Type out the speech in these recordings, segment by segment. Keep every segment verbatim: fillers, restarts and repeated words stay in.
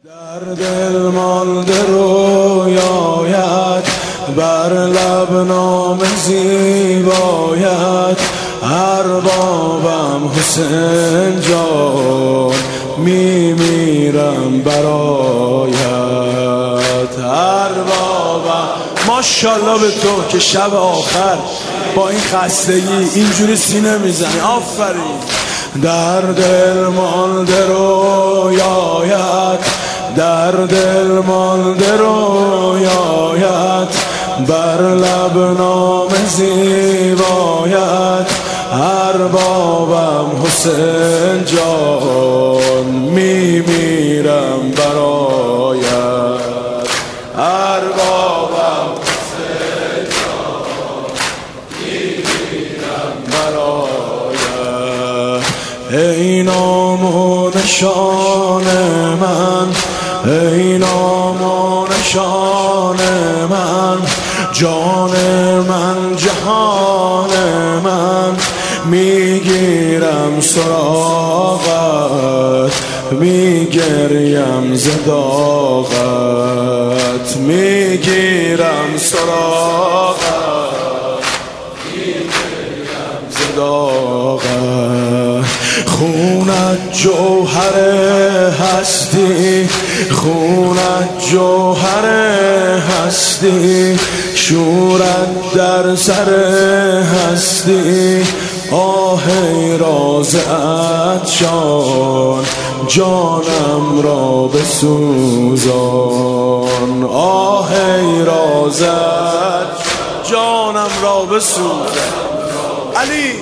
در دل مانده رویایت، بر لب نام زیبایت، اربابم حسین جان، میمیرم برایت. اربابم ماشاءالله به تو که شب آخر با این خستگی اینجوری سینه میزنی، آفرین. در دل مانده رویایت، در دل مانده رویایت، بر لب نام زیبایت، اربابم حسین جان، میمیرم برایت. اربابم حسین جان، میمیرم برایت. ای نام و نشان من، ای نام و نشان من، جان من جهان من، میگیرم سراغت، میگریم ز داغت، میگیرم سراغت، میگریم ز داغت. خونت جوهر هستی، خونت جوهر هستی، شورت در سر هستی، آه ای راز عطشان، جانم را بسوزان، آه ای راز عطشان، جانم را بسوزان. علی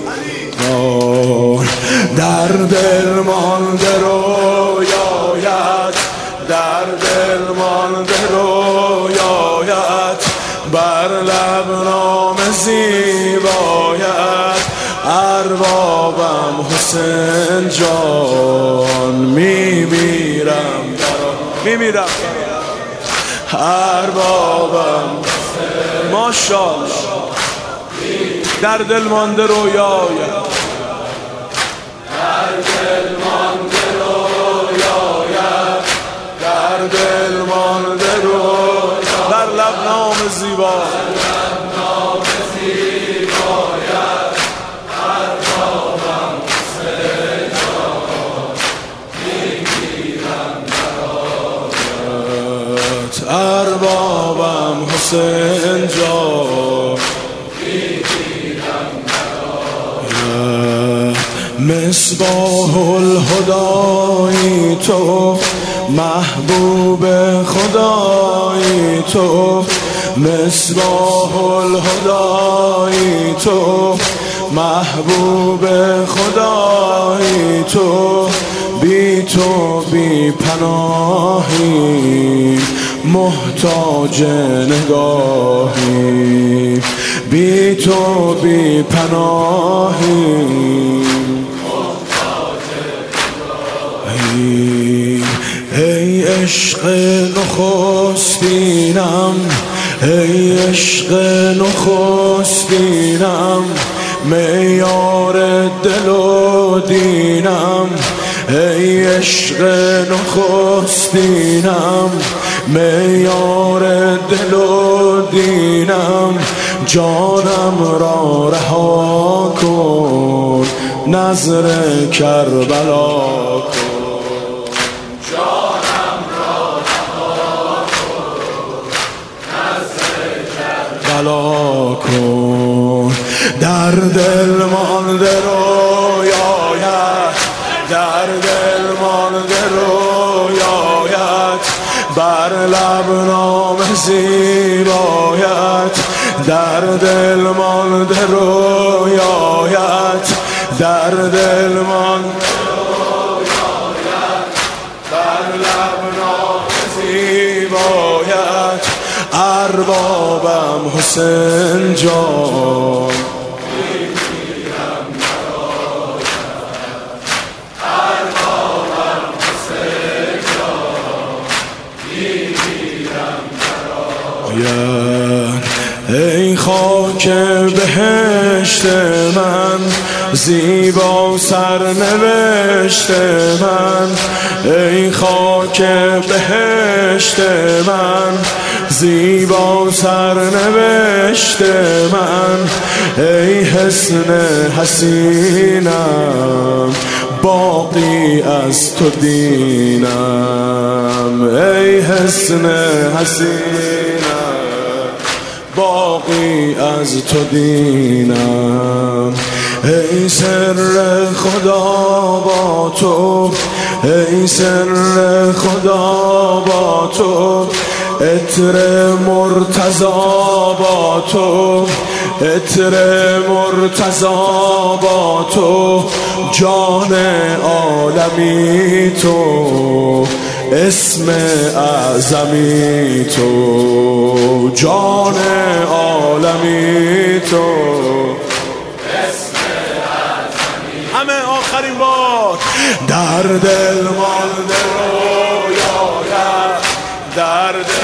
در دل مانده رویایت، در دل مانده رویایت، بر لب نام زیبایت، اربابم حسین جان، میمیرم میمیرم اربابم ماشاءالله. در دل مانده رویایت، در دل مانده رویایت، در دل مانده رویایت، بر لب نام زیبایت، اربابم حسین جان، میمیرم برایت. اربابم حسین جان، مصباح الهدای تو، محبوب خدای تو، مصباح الهدای تو، محبوب خدای تو، بی تو بی پناهی، محتاج نگاهی، بی تو بی پناهی، ای عشق نخستینم، ای عشق نخستینم، معیار دل و دینم، ای عشق نخستینم، معیار دل و دینم، جانم را رها کن، نظر کربلا کن، جانم را رها کن، نظر کربلا کن. در دل مانده رویایت، در دل مانده رویایت، بر لب نام زیبایت، در دل مانده رویایت، در دل مانده رویایت، بر لب نام زیبایت، اربابم حسین جان، میمیرم برایت. اربابم حسین جان، میمیرم برایت. ای خاک بهشت من، زیبا سرنوشت من، ای خاک بهشت من، زیبا سرنوشت من، ای حسن حسینم، باقی از تو دینم، ای حسن حسینم، باقی از تو دینم. ای سر خدا با تو، ای سر خدا با تو، عطر مرتضا با تو، عطر مرتضا با تو، جان عالمی تو، اسم اعظمی تو، جان عالمی تو، اسم اعظمی. همه آخرین بار در دل مانده رویایم، در دل